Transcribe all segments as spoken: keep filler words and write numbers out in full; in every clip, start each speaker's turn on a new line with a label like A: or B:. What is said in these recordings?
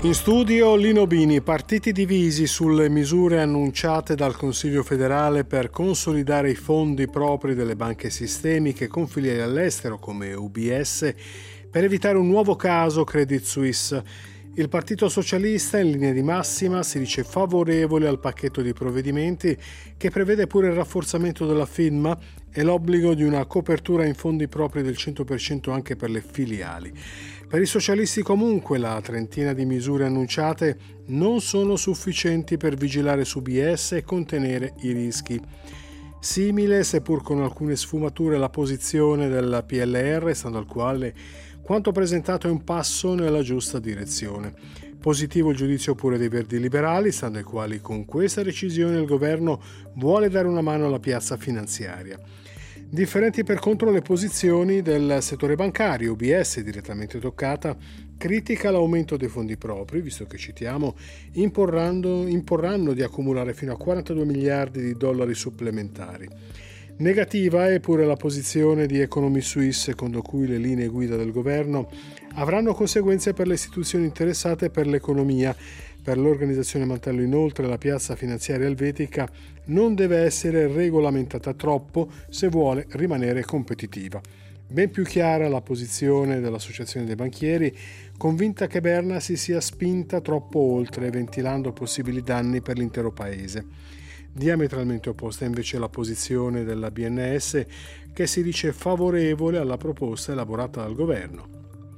A: In studio Lino Bini, partiti divisi sulle misure annunciate dal Consiglio federale per consolidare i fondi propri delle banche sistemiche con filiali all'estero come U B S per evitare un nuovo caso Credit Suisse. Il Partito Socialista in linea di massima si dice favorevole al pacchetto di provvedimenti che prevede pure il rafforzamento della firma e l'obbligo di una copertura in fondi propri del cento per cento anche per le filiali. Per i socialisti comunque la trentina di misure annunciate non sono sufficienti per vigilare su B S e contenere i rischi. Simile, seppur con alcune sfumature, la posizione del P L R, stando al quale quanto presentato è un passo nella giusta direzione. Positivo il giudizio pure dei Verdi Liberali, stando ai quali con questa decisione il governo vuole dare una mano alla piazza finanziaria. Differenti per contro le posizioni del settore bancario. U B S, direttamente toccata, critica l'aumento dei fondi propri, visto che, citiamo, imporranno, imporranno di accumulare fino a quarantadue miliardi di dollari supplementari. Negativa è pure la posizione di Economy Suisse, secondo cui le linee guida del governo avranno conseguenze per le istituzioni interessate e per l'economia. Per l'organizzazione Mantello, inoltre, la piazza finanziaria elvetica non deve essere regolamentata troppo se vuole rimanere competitiva. Ben più chiara la posizione dell'Associazione dei banchieri, convinta che Berna si sia spinta troppo oltre, ventilando possibili danni per l'intero paese. Diametralmente opposta invece la posizione della B N S, che si dice favorevole alla proposta elaborata dal governo.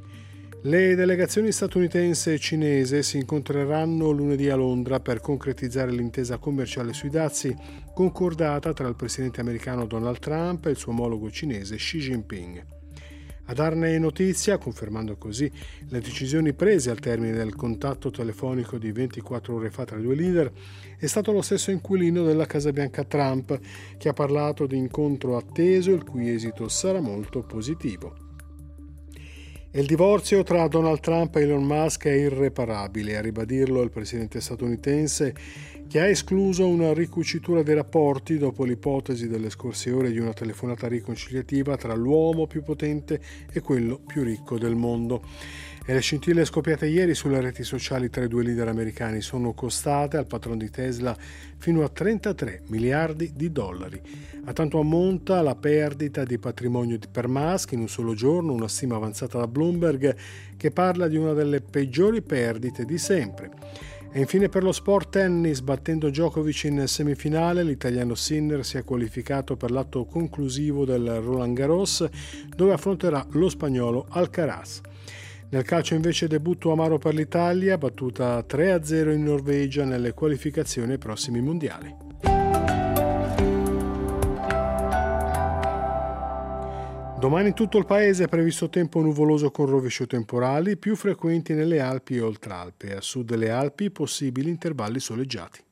A: Le delegazioni statunitense e cinese si incontreranno lunedì a Londra per concretizzare l'intesa commerciale sui dazi concordata tra il presidente americano Donald Trump e il suo omologo cinese Xi Jinping. A darne notizia, confermando così le decisioni prese al termine del contatto telefonico di ventiquattro ore fa tra i due leader, è stato lo stesso inquilino della Casa Bianca Trump, che ha parlato di incontro atteso il cui esito sarà molto positivo. Il divorzio tra Donald Trump e Elon Musk è irreparabile, a ribadirlo il presidente statunitense, che ha escluso una ricucitura dei rapporti dopo l'ipotesi delle scorse ore di una telefonata riconciliativa tra l'uomo più potente e quello più ricco del mondo. E le scintille scoppiate ieri sulle reti sociali tra i due leader americani sono costate al patron di Tesla fino a trentatré miliardi di dollari. A tanto ammonta la perdita di patrimonio per Musk in un solo giorno, una stima avanzata da Bloomberg che parla di una delle peggiori perdite di sempre. E infine per lo sport tennis, battendo Djokovic in semifinale, l'italiano Sinner si è qualificato per l'atto conclusivo del Roland Garros, dove affronterà lo spagnolo Alcaraz. Nel calcio invece debutto amaro per l'Italia, battuta tre a zero in Norvegia nelle qualificazioni ai prossimi mondiali. Domani in tutto il paese è previsto tempo nuvoloso con rovescio temporali, più frequenti nelle Alpi e Oltralpe. A sud delle Alpi possibili intervalli soleggiati.